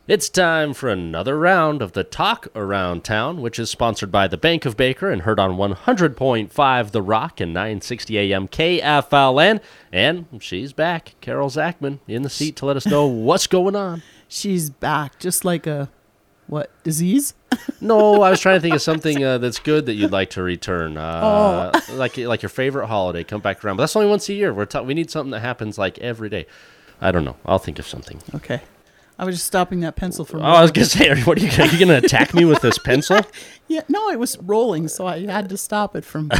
It's time for another round of the Talk Around Town, which is sponsored by the Bank of Baker and heard on 100.5 The Rock and 960 AM KFLN. And she's back, Carol Zachman, in the seat to let us know what's going on. She's back, just like a, disease? No, I was trying to think of something that's good that you'd like to return. Like your favorite holiday, come back around. But that's only once a year. We need something that happens like every day. I don't know. I'll think of something. Okay. I was just stopping that pencil from I was going to say, are you going to attack me with this pencil? Yeah, no, it was rolling, so I had to stop it from...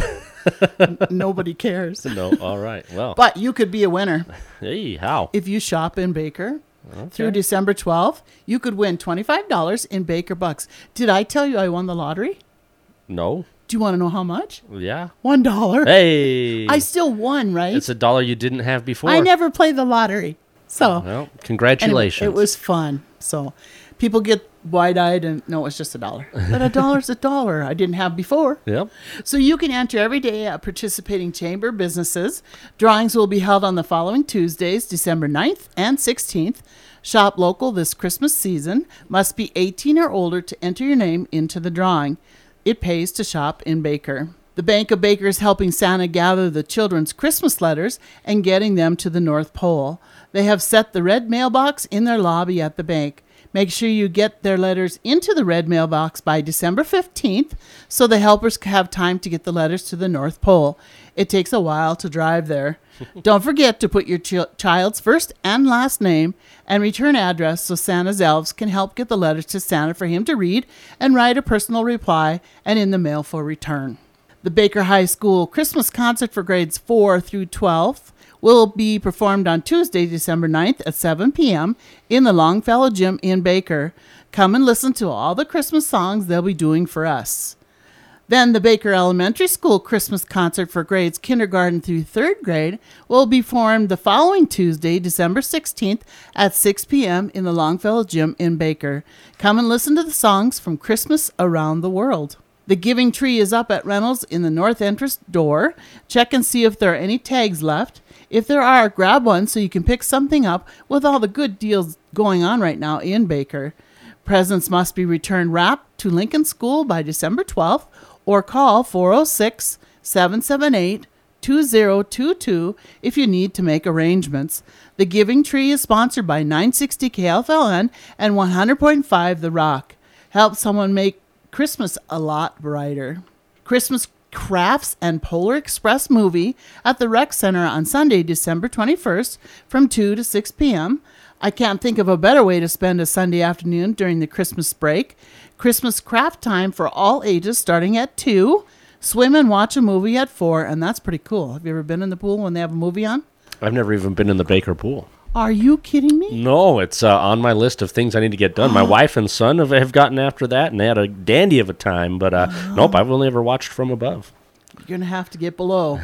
Nobody cares. No, all right. Well. But you could be a winner. Hey, how? If you shop in Baker through December 12th, you could win $25 in Baker Bucks. Did I tell you I won the lottery? No. Do you want to know how much? Yeah. $1. Hey. I still won, right? It's $1 you didn't have before. I never played the lottery. So, well, congratulations. Anyway, it was fun. So, people get wide-eyed and, no, it's just $1. But $1's $1 I didn't have before. Yep. So, you can enter every day at participating chamber businesses. Drawings will be held on the following Tuesdays, December 9th and 16th. Shop local this Christmas season. Must be 18 or older to enter your name into the drawing. It pays to shop in Baker. The Bank of Baker is helping Santa gather the children's Christmas letters and getting them to the North Pole. They have set the red mailbox in their lobby at the bank. Make sure you get their letters into the red mailbox by December 15th so the helpers have time to get the letters to the North Pole. It takes a while to drive there. Don't forget to put your child's first and last name and return address so Santa's elves can help get the letters to Santa for him to read and write a personal reply and in the mail for return. The Baker High School Christmas concert for grades 4 through 12 will be performed on Tuesday, December 9th at 7 p.m. in the Longfellow Gym in Baker. Come and listen to all the Christmas songs they'll be doing for us. Then the Baker Elementary School Christmas concert for grades kindergarten through 3rd grade will be performed the following Tuesday, December 16th at 6 p.m. in the Longfellow Gym in Baker. Come and listen to the songs from Christmas around the world. The Giving Tree is up at Reynolds in the north entrance door. Check and see if there are any tags left. If there are, grab one so you can pick something up with all the good deals going on right now in Baker. Presents must be returned wrapped to Lincoln School by December 12th or call 406-778-2022 if you need to make arrangements. The Giving Tree is sponsored by 960 KFLN and 100.5 The Rock. Help someone make Christmas a lot brighter. Christmas Crafts and Polar Express movie at the Rec Center on Sunday, December 21st from 2 to 6 p.m. I can't think of a better way to spend a Sunday afternoon during the Christmas break. Christmas craft time for all ages starting at 2. Swim and watch a movie at 4, and that's pretty cool. Have you ever been in the pool when they have a movie on? I've never even been in the Baker pool. Are you kidding me? No, it's on my list of things I need to get done. My wife and son have gotten after that, and they had a dandy of a time. But nope, I've only ever watched from above. You're going to have to get below.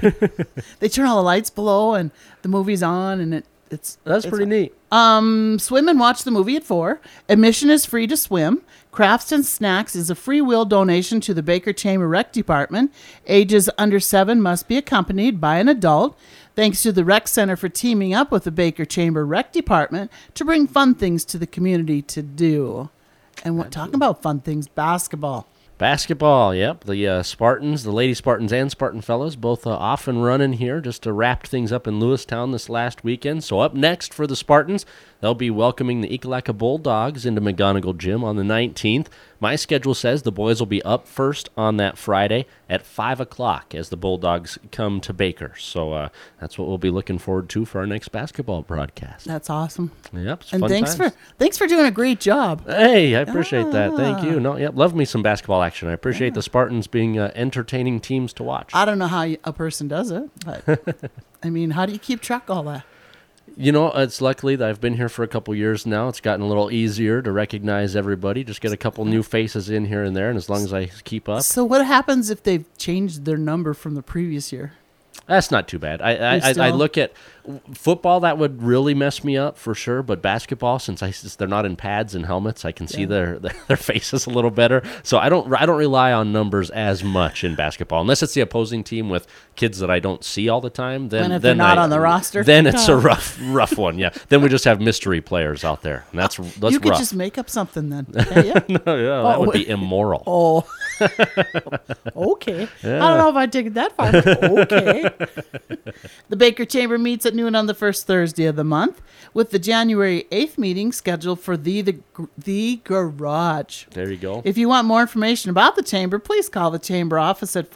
They turn all the lights below, and the movie's on, and it's pretty neat. Swim and watch the movie at 4. Admission is free to swim. Crafts and snacks is a free will donation to the Baker Chamber Rec Department. Ages under 7 must be accompanied by an adult. Thanks to the Rec Center for teaming up with the Baker Chamber Rec Department to bring fun things to the community to do. And what talking about fun things, basketball. Basketball, yep. The Spartans, the Lady Spartans and Spartan Fellows, both off and running here just to wrap things up in Lewistown this last weekend. So up next for the Spartans, they'll be welcoming the Ekalaka Bulldogs into McGonigal Gym on the 19th. My schedule says the boys will be up first on that Friday at 5 o'clock as the Bulldogs come to Baker. So that's what we'll be looking forward to for our next basketball broadcast. That's awesome. Yep, it's and fun thanks times. for doing a great job. Hey, I appreciate that. Thank you. No, yep, love me some basketball action. I appreciate the Spartans being entertaining teams to watch. I don't know how a person does it, but I mean, how do you keep track of all that? You know, it's luckily that I've been here for a couple years now. It's gotten a little easier to recognize everybody. Just get a couple new faces in here and there, and as long as I keep up. So what happens if they've changed their number from the previous year? That's not too bad. I look at football, that would really mess me up for sure. But basketball, since they're not in pads and helmets, I can see their faces a little better. So I don't rely on numbers as much in basketball, unless it's the opposing team with kids that I don't see all the time. Then they're not on the roster, then it's a rough one. Yeah. Then we just have mystery players out there, and that's you could rough. just make up something then. Yeah. No, that would be immoral. Oh, okay. Yeah. I don't know if I'd take it that far. Okay. The Baker Chamber meets at noon on the first Thursday of the month, with the January 8th meeting scheduled for the Garage. There you go. If you want more information about the Chamber, please call the Chamber office at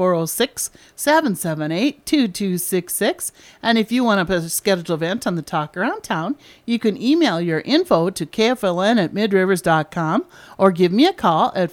406-778-2266. And if you want a scheduled event on the Talk Around Town, you can email your info to kfln@midrivers.com or give me a call at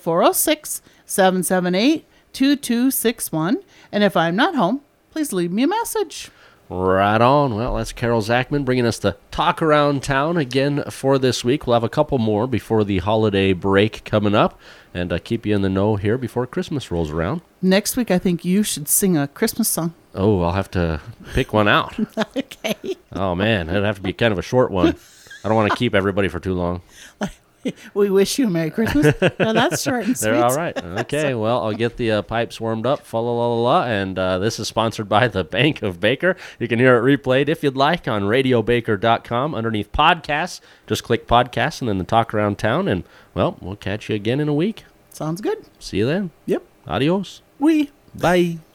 406-778-2261. And if I'm not home, please leave me a message. Right on. Well, that's Carol Zachman bringing us the Talk Around Town again for this week. We'll have a couple more before the holiday break coming up, and keep you in the know here before Christmas rolls around. Next week, I think you should sing a Christmas song. Oh, I'll have to pick one out. Okay. Oh, man. It'd have to be kind of a short one. I don't want to keep everybody for too long. We wish you a Merry Christmas. No, that's short and sweet. They're all right. Okay, well, I'll get the pipes warmed up. And this is sponsored by the Bank of Baker. You can hear it replayed if you'd like on radiobaker.com underneath podcasts. Just click podcasts and then the Talk Around Town. And, well, we'll catch you again in a week. Sounds good. See you then. Yep. Adios. We. Bye.